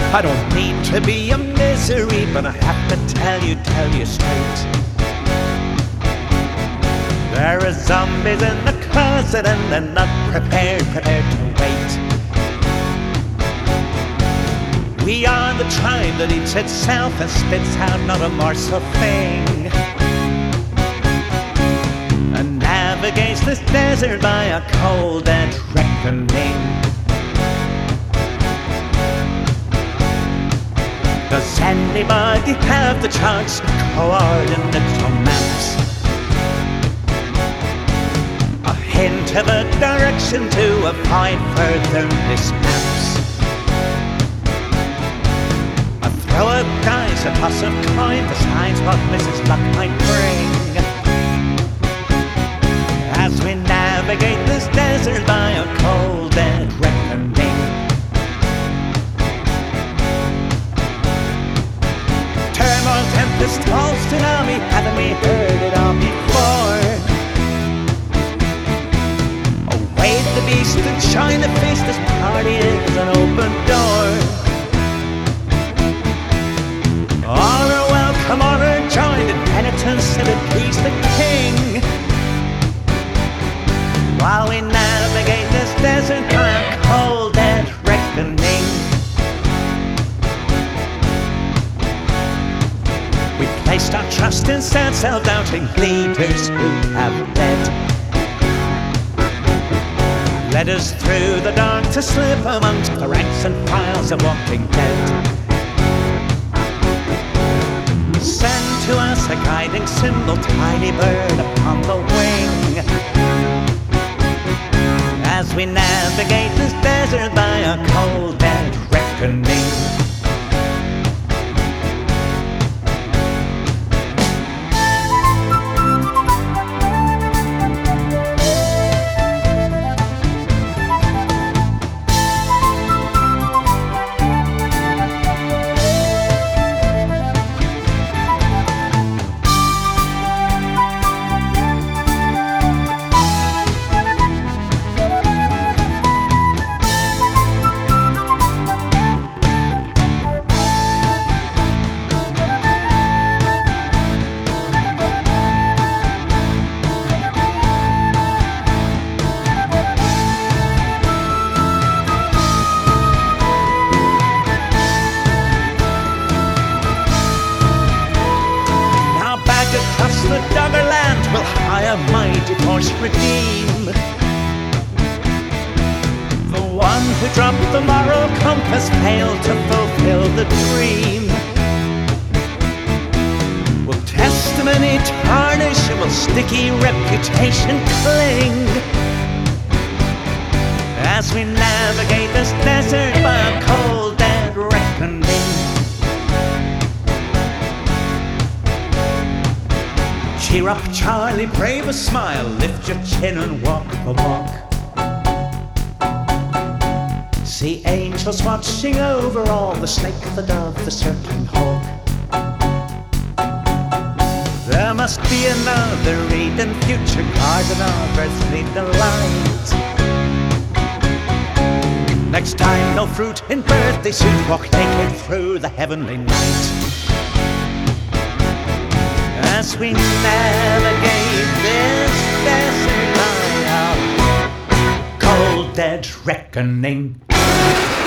I don't need to be a misery, but I have to tell you straight. There are zombies in the closet and they're not prepared to wait. We are the tribe that eats itself and spits out not a morsel thing, and navigates this desert by a cold and reckoning. Does anybody have the chance to coordinate on maps? A hint of a direction to avoid further mishaps. A throw of dice, a toss of coin decides what Mrs. Luck might bring, as we navigate this desert by a cold and reckoning. Turmoil, tempest, tossed tsunami, haven't we heard it all before? Await the beast and shine the face, this party is an open door. All are welcome, all are joined in penitence and appease the king, while we navigate this desert by a cold and reckoning. We placed our trust in sad, self-doubting leaders who have led us through the dark to slip amongst the ranks and files of walking dead. Send to us a guiding symbol, tiny bird upon the wing, as we navigate this desert by a cold and reckoning. Across the Doggerland will hire mighty force redeem. The one who dropped the moral compass failed to fulfill the dream. Will testimony tarnish, will sticky reputation cling, as we navigate this desert by a cold and reckoning. Cheer up, Charlie, brave a smile, lift your chin and walk the walk. See angels watching over all, the snake, the dove, the circling hawk. There must be another Eden, future garden of earthly delight. Next time, no fruit in birthday suit, walk naked through the heavenly night, as we navigate this desert by a cold dead reckoning.